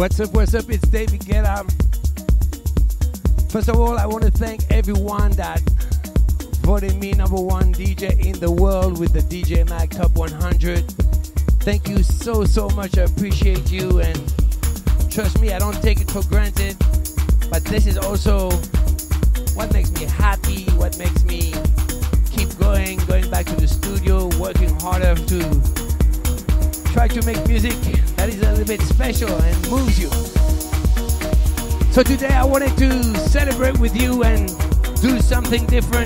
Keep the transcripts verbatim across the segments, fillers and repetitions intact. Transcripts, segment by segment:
What's up, what's up? It's David Guetta. First of all, I want to thank everyone that voted me number one D J in the world with the D J Mag Top one hundred. Thank you so, so much. I appreciate you, and trust me, I don't take it for granted. But this is also what makes me happy, what makes me keep going, going back to the studio, working harder to try to make music that is a little bit special and moves you. So today I wanted to celebrate with you and do something different.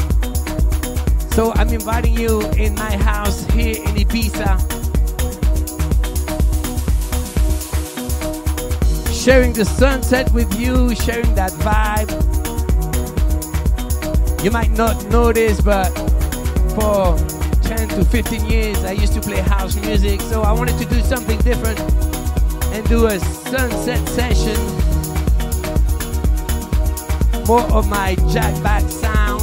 So I'm inviting you in my house here in Ibiza, sharing the sunset with you, sharing that vibe. You might not know this, but for ten to fifteen years I used to play house music, so I wanted to do something different and do a sunset session, more of my jackback sound.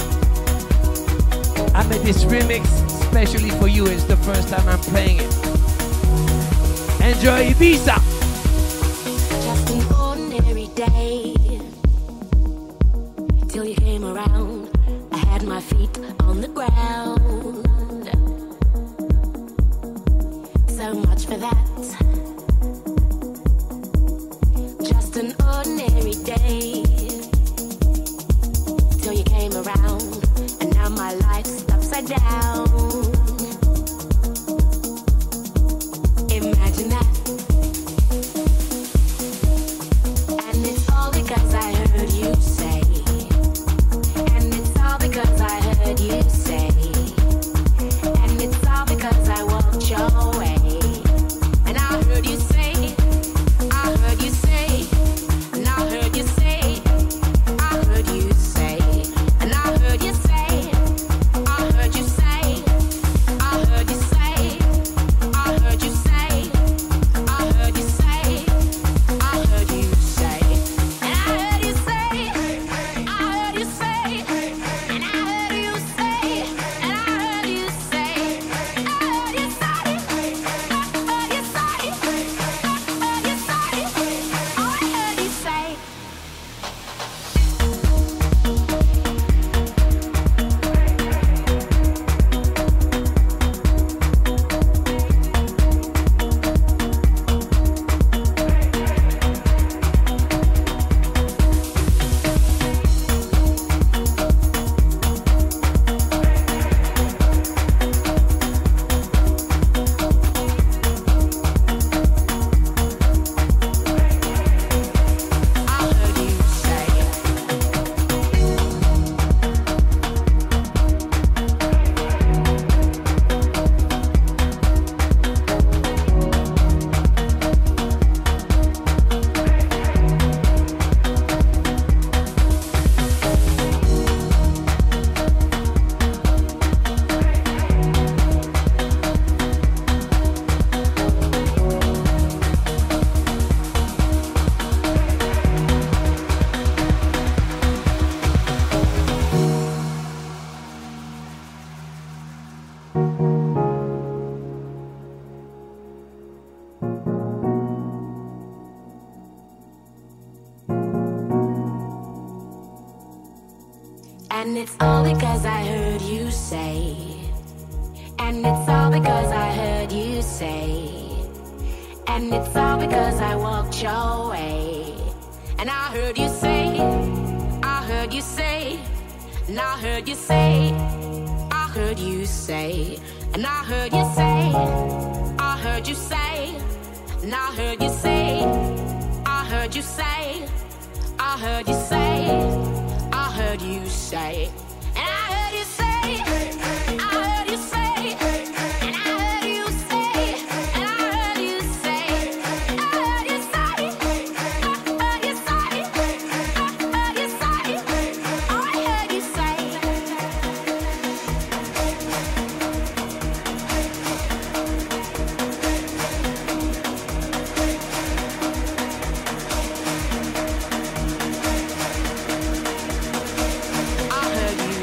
I made this remix especially for you. It's the first time I'm playing it. Enjoy Ibiza. Just an ordinary day till you came around. I had my feet on the ground. So much for that. Just an ordinary day till you came around, and now my life's upside down. Imagine that. And it's all because I heard you say. And it's all because I heard you say. And it's all because I walked your way. And I heard you say, I heard you say, and I heard you say, I heard you say, and I heard you say, I heard you say, I heard you say, I heard you say, I heard you say, I heard you say, and I heard you say, I heard you say, and I heard you say, and I heard you say, I heard you say, I heard you say, I heard you say, oh, I heard you say. I heard you say. And it's all because I heard you say. And it's all because I heard you say. And it's all because I walked your way. And I heard you say, I heard you say, and I heard you say, I heard you say, and I heard you say, I heard you say, and I heard you say, I heard you say, I heard you say, I heard you say, and I heard you say, I heard you say, and I heard you say, and I heard you say, I heard you say, I heard you say, I heard you say, oh, I heard you say. I heard you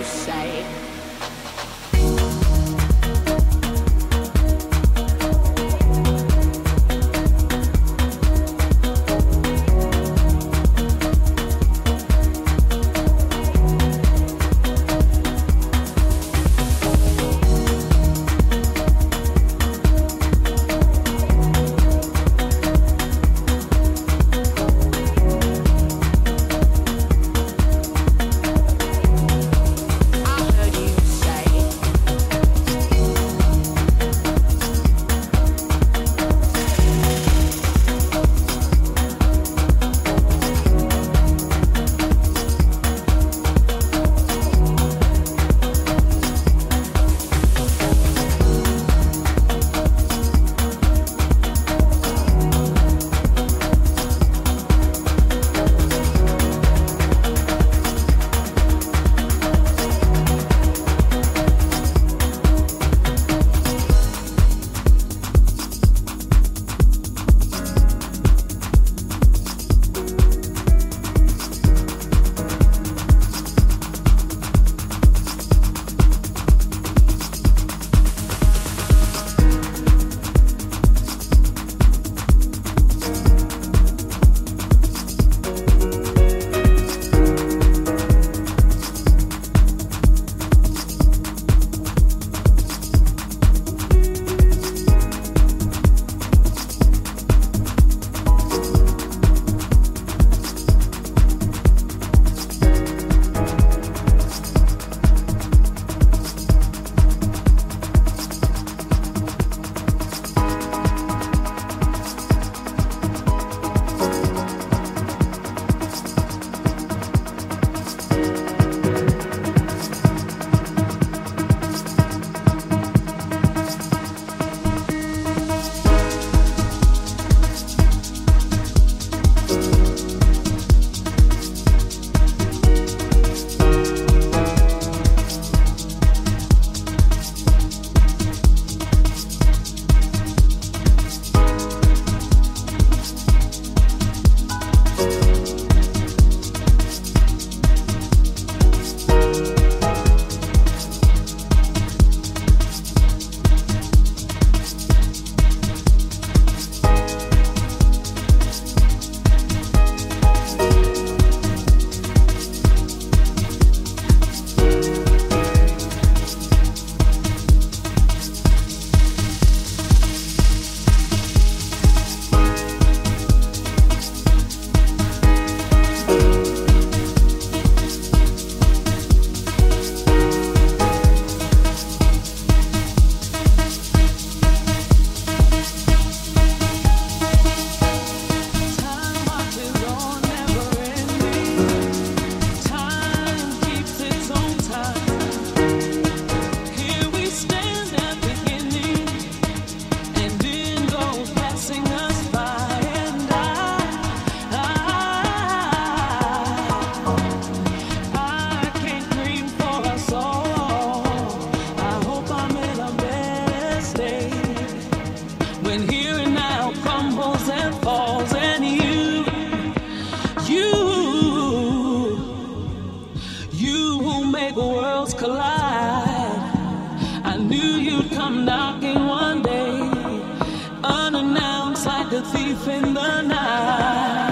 You who make worlds collide. I knew you'd come knocking one day, unannounced like a thief in the night.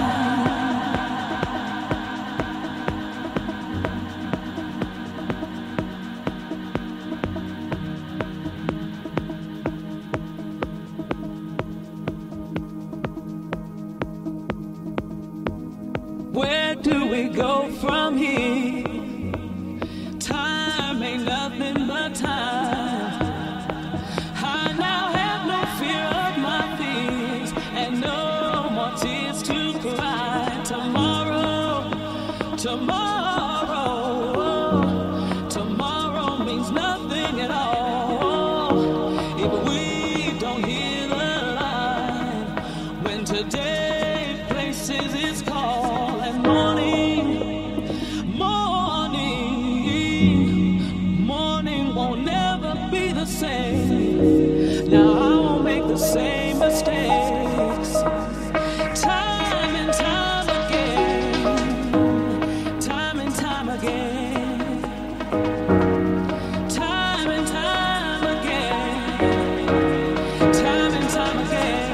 Where do we go from here? Time ain't nothing but time. I now have no fear of my fears and no more tears to cry. Tomorrow, tomorrow, tomorrow means nothing at all if we don't hear the line when today places its call. Morning, morning, morning won't never be the same. Now I won't make the same mistakes. Time and time again, time and time again, time and time again, time and time again.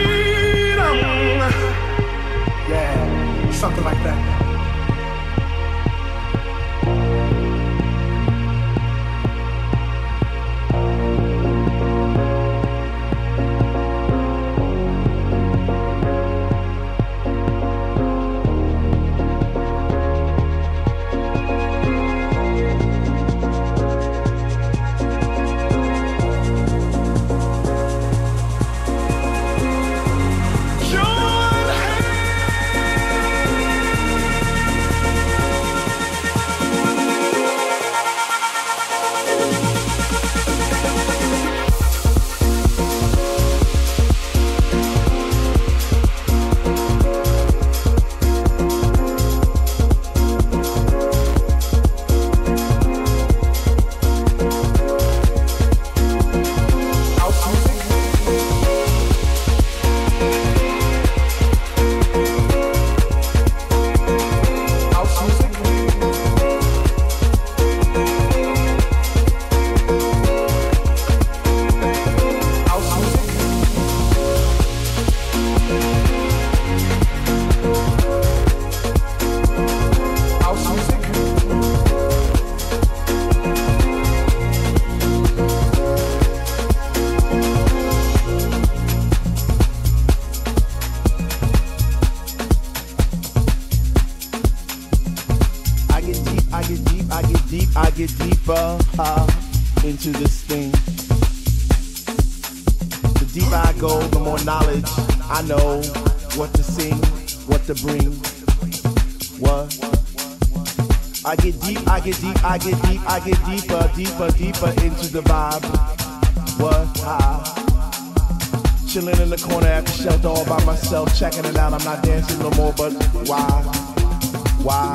Something like that. I get deep, I get deep, I get deeper uh, into this thing. The deeper I go, the more knowledge I know what to sing, what to bring. What? I get deep, I get deep, I get deep, I get deeper, deeper, deeper into the vibe. What? Ah. Chilling in the corner at the shelter all by myself, checking it out. I'm not dancing no more, but why? Why?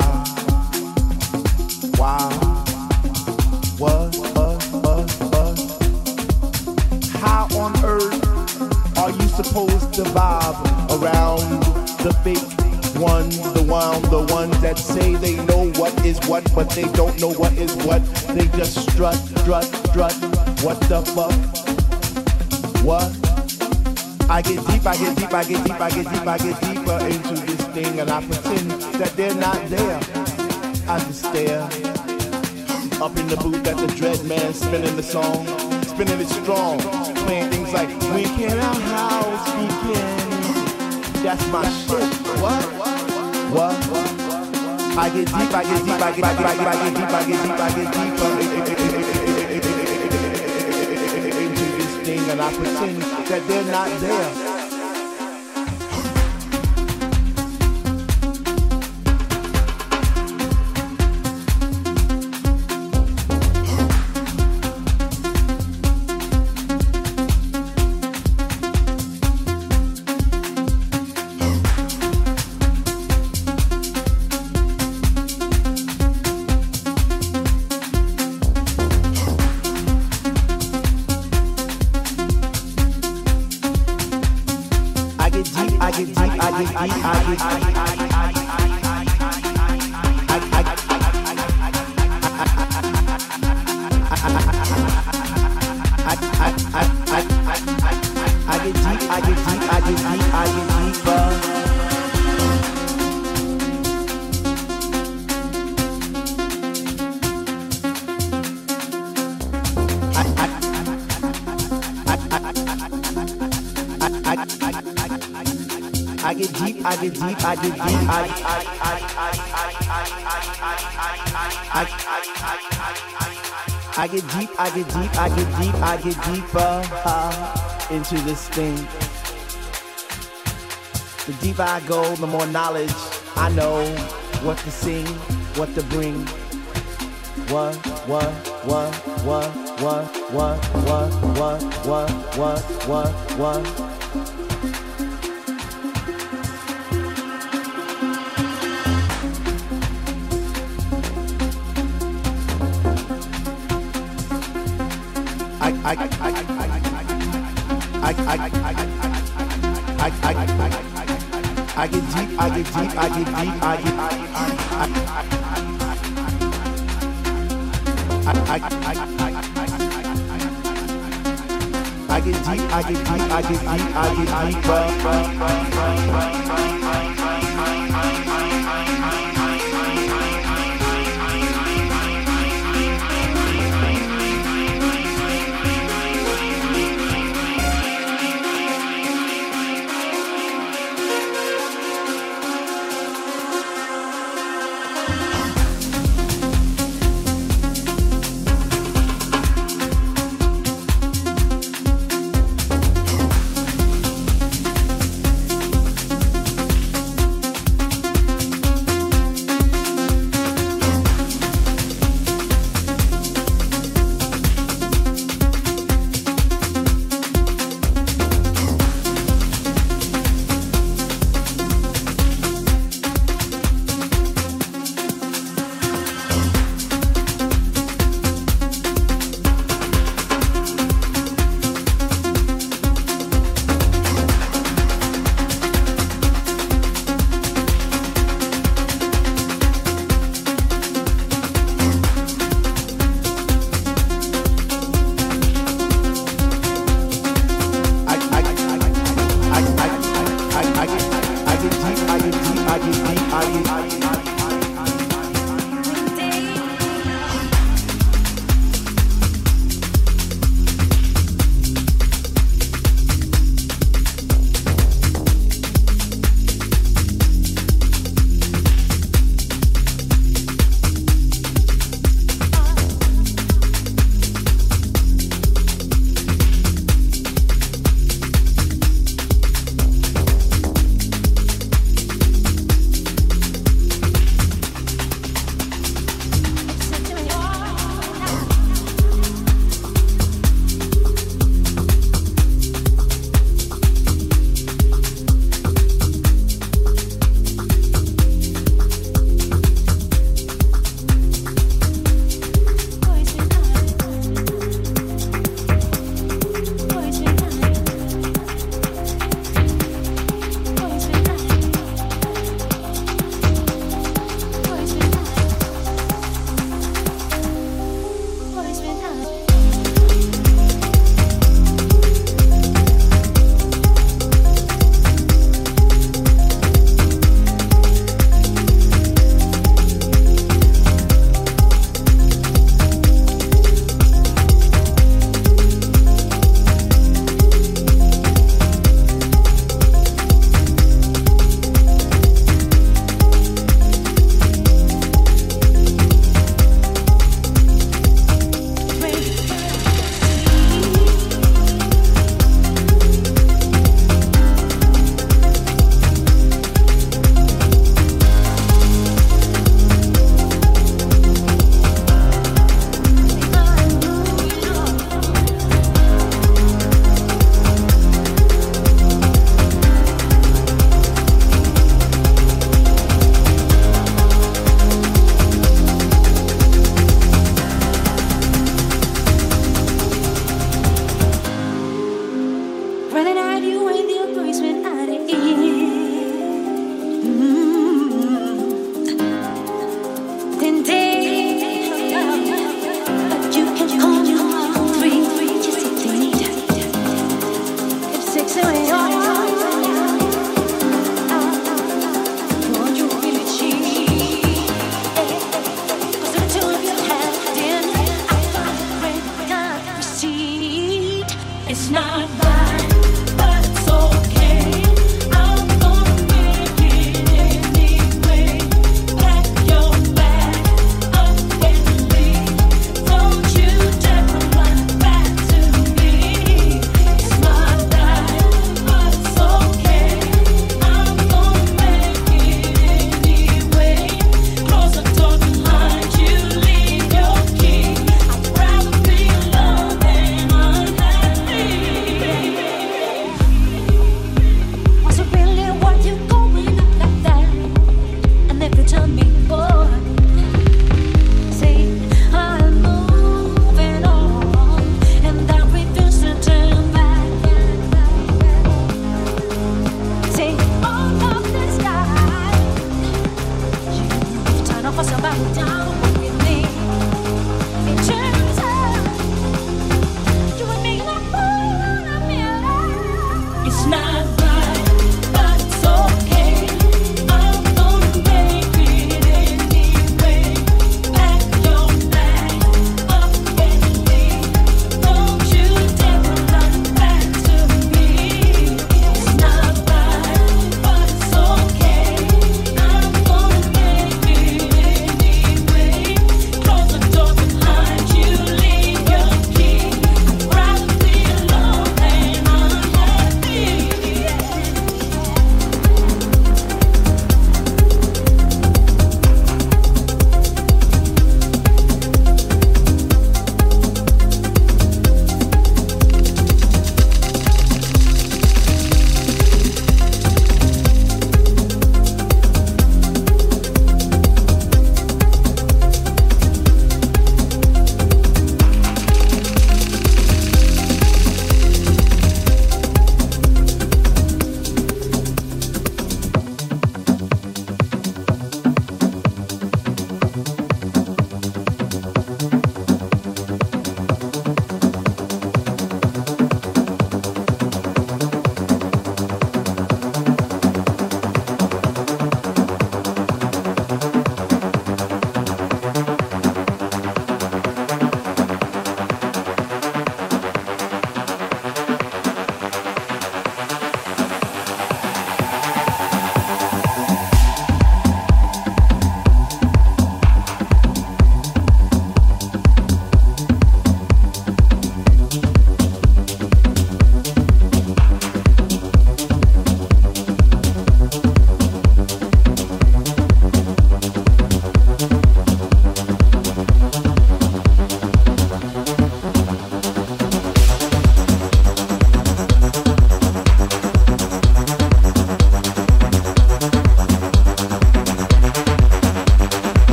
Why? What? Uh, uh, uh. How on earth are you supposed to vibe around the fake ones, the one, the ones that say they know what is what, but they don't know what is what? They just strut, strut, strut. What the fuck? What? I get deep, I get deep, I get deep, I get deep, I get deeper into this thing, and I pretend that they're not there. I just stare up in the booth at the dread man spinning the song, spinning it strong, playing things like "When can our house begin?" That's my shit. What? What? I get deep, I get deep, I get deep, I get, I get deep, I get deep, I get deeper into this thing, and I pretend that they're not there. I get deep, I get deep, I get deep, I I get deep, I get deep, I get deep, I get deeper uh, into this thing. The deeper I go, the more knowledge I know what to sing, what to bring. What, what, what, what, what, what, what, what, what, what, what, what. I, I, I, I, I, I, I, I get deep, I get deep, I get deep, I get, I, I, I get deep, I get deep, I get deep, I get deeper.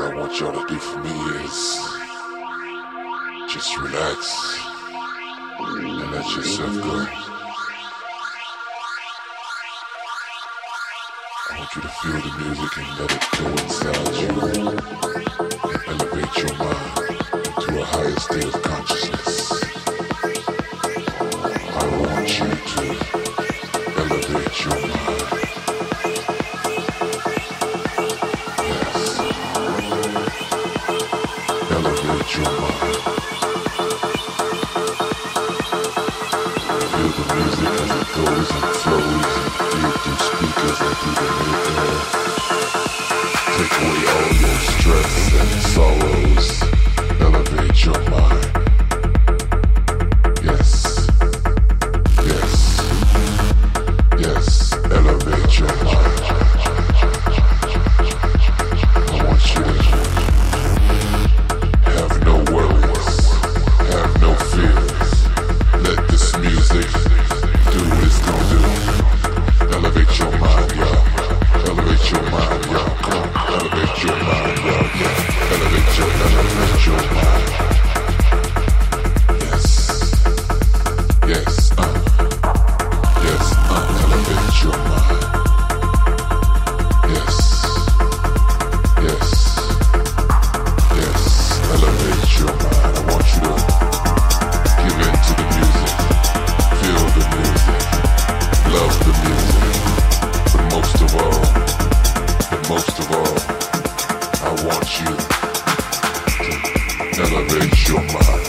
I want y'all to do for me is just relax and let yourself go. I want you to feel the music and let it go inside you and elevate your mind to a higher state of consciousness. I want you to elevate your mind. Elevate your mind. Feel the music as it goes and flows and feel through speakers and through the mid-air. Take away all your stress and sorrows. Elevate your mind. Yes. Yes. Yes. Elevate your mind. I want you to have no worries, have no fears. Let this music do what it's gonna do. Elevate your mind, y'all. Elevate your mind, y'all. Come on, elevate your mind, y'all. Yeah. Elevate your, elevate your mind. Yes, yes, uh, yes, uh, elevate your mind. Yes, yes. Yes, elevate your mind. I want you to give in to the music, feel the music, love the music. But most of all, but most of all, I want you to elevate your mind.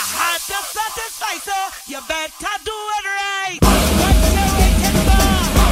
You better do it right. What you waiting for?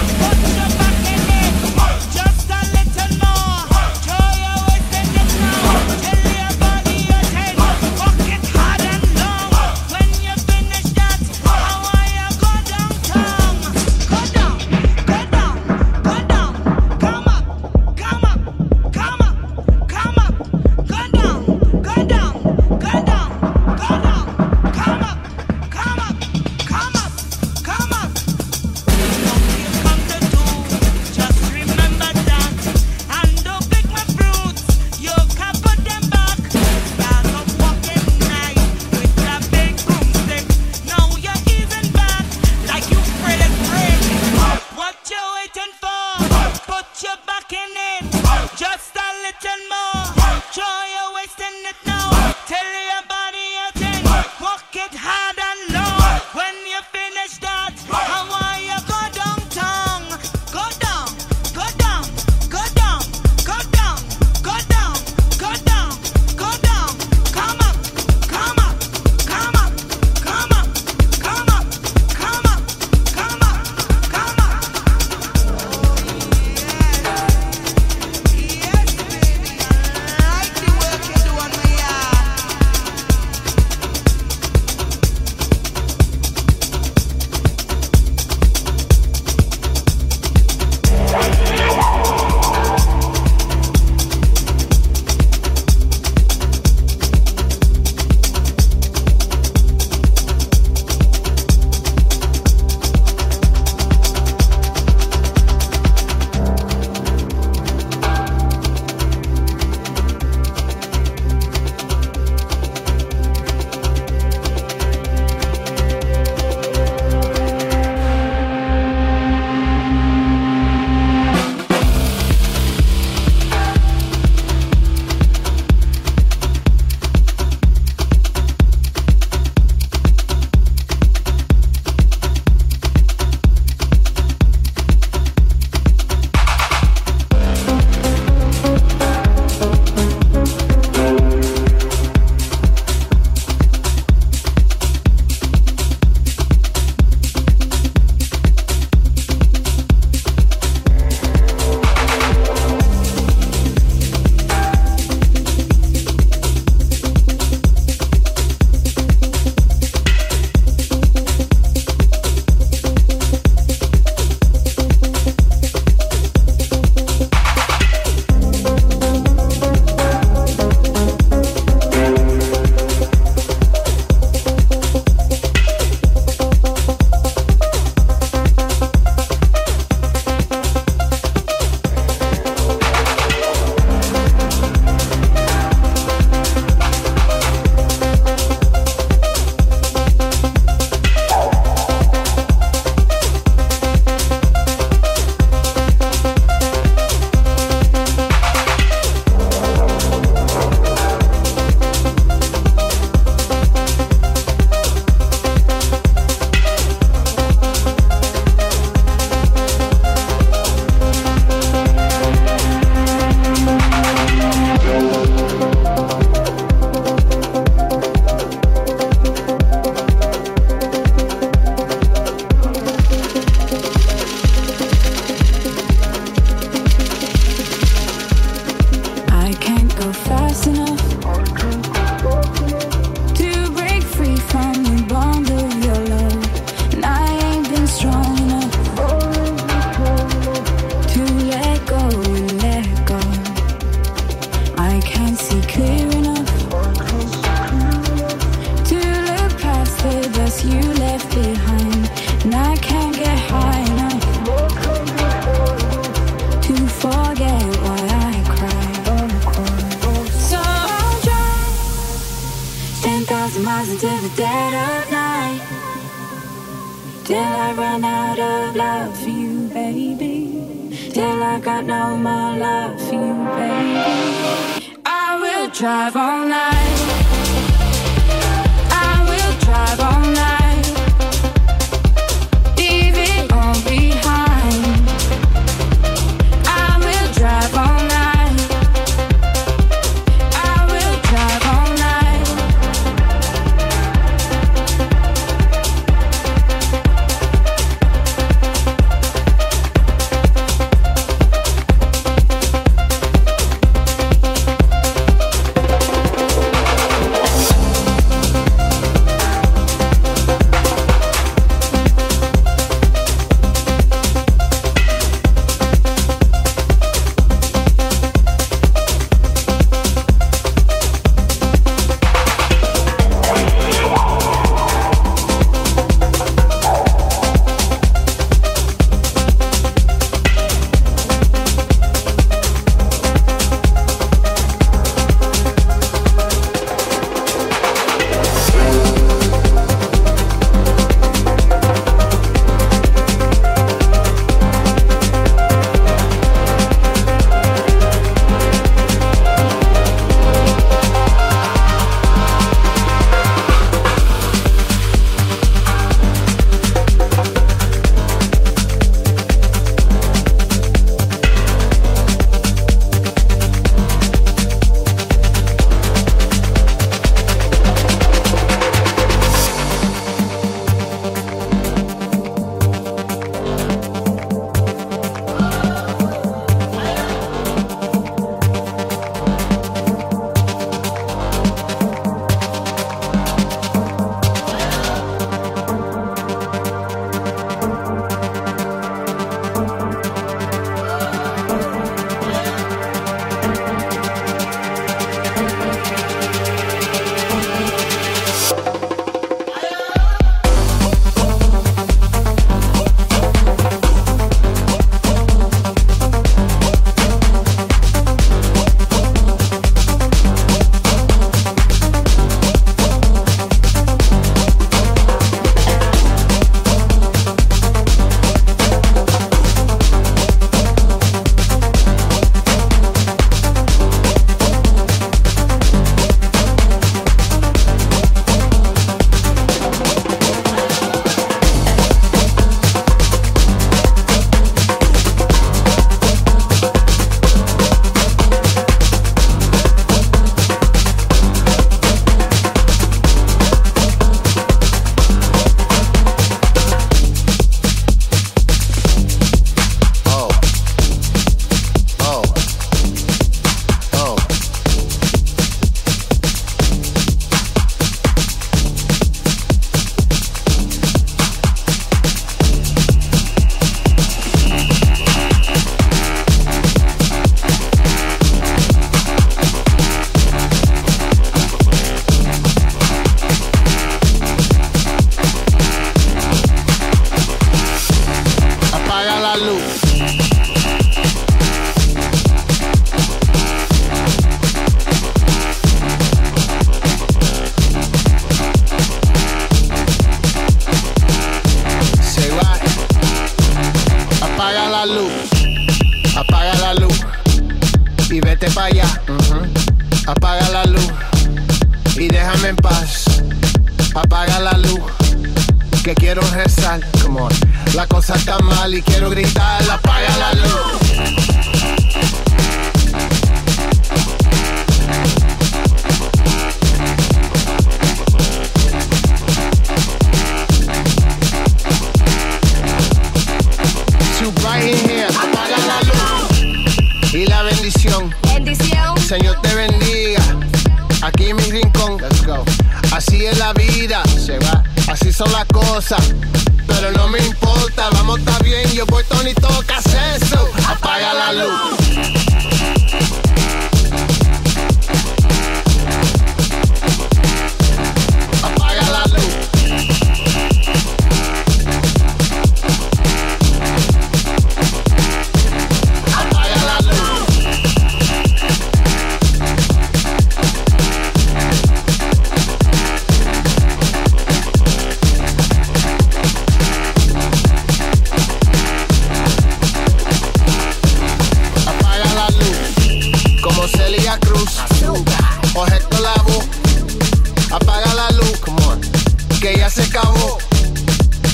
till I run out of love for you, baby. Till I got no more love for you, baby. I will drive all night. I will drive all night. Leave it all behind. I will drive all night. I will drive all night.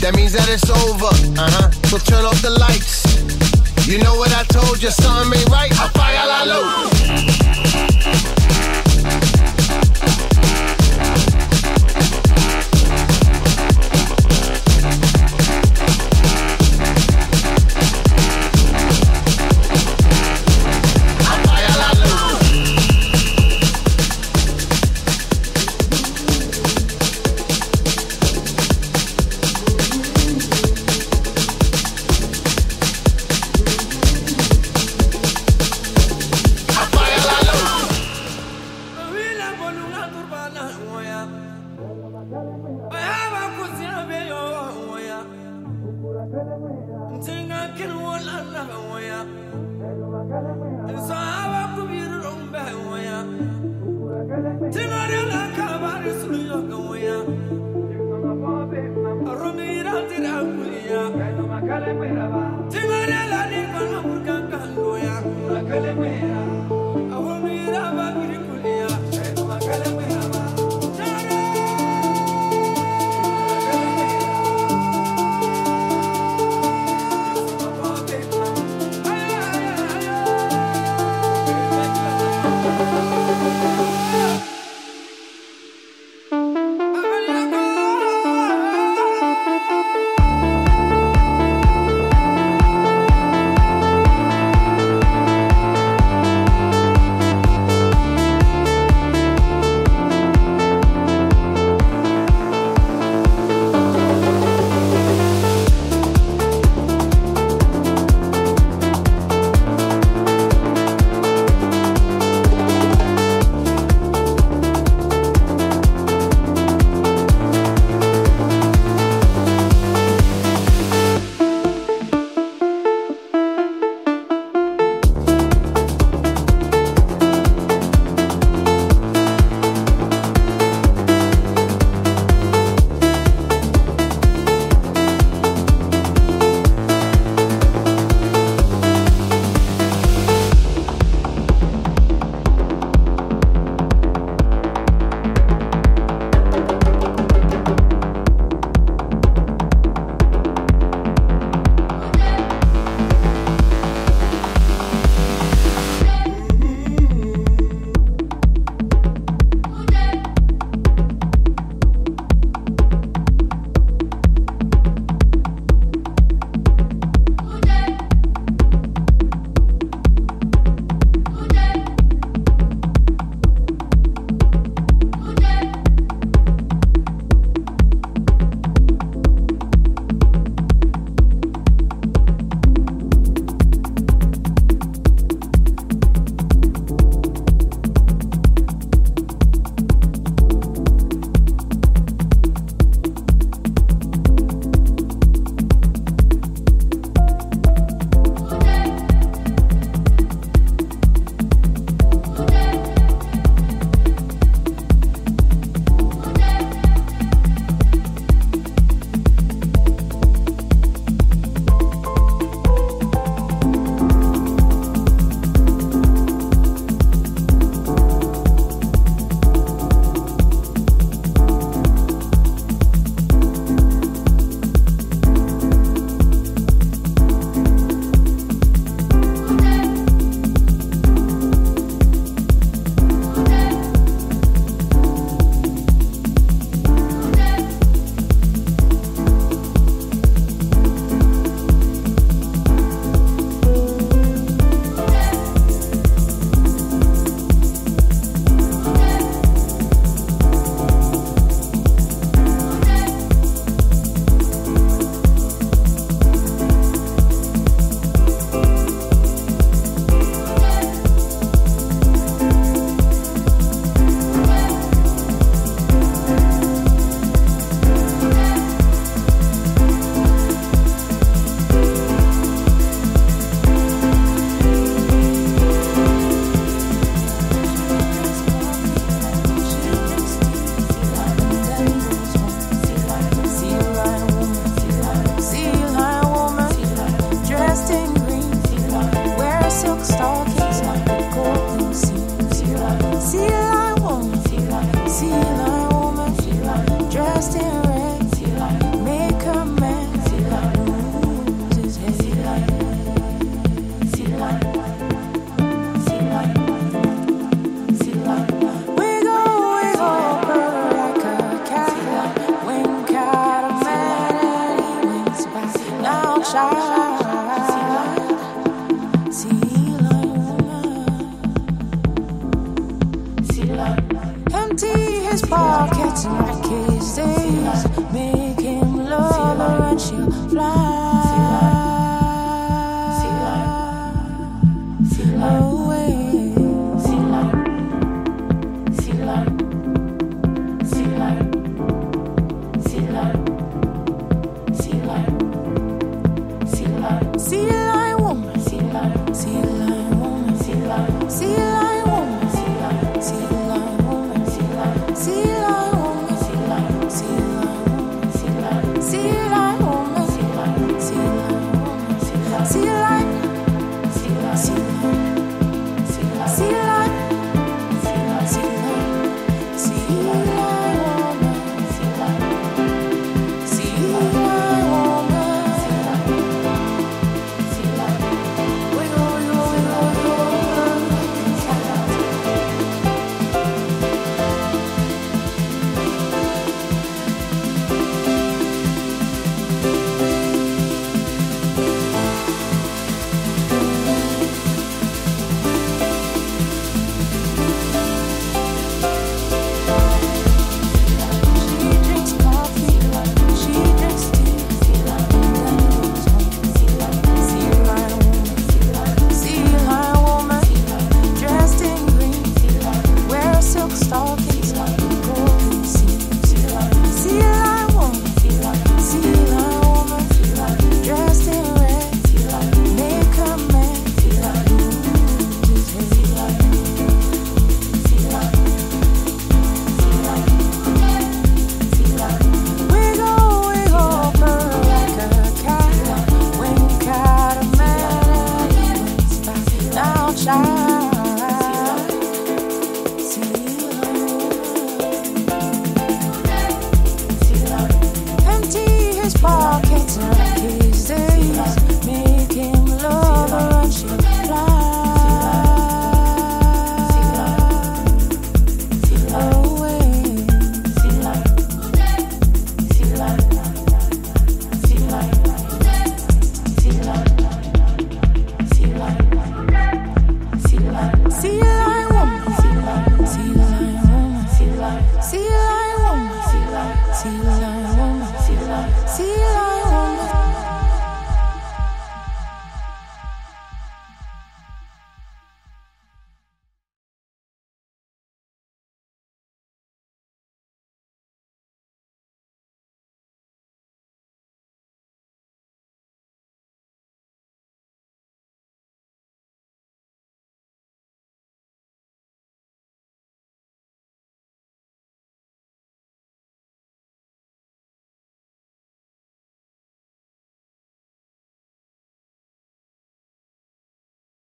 that means that it's over. Uh-huh. So turn off the lights. You know what I told you, something ain't right. Apaga la luz. Empty his pockets and wreck his days. Make him love her and she'll fly.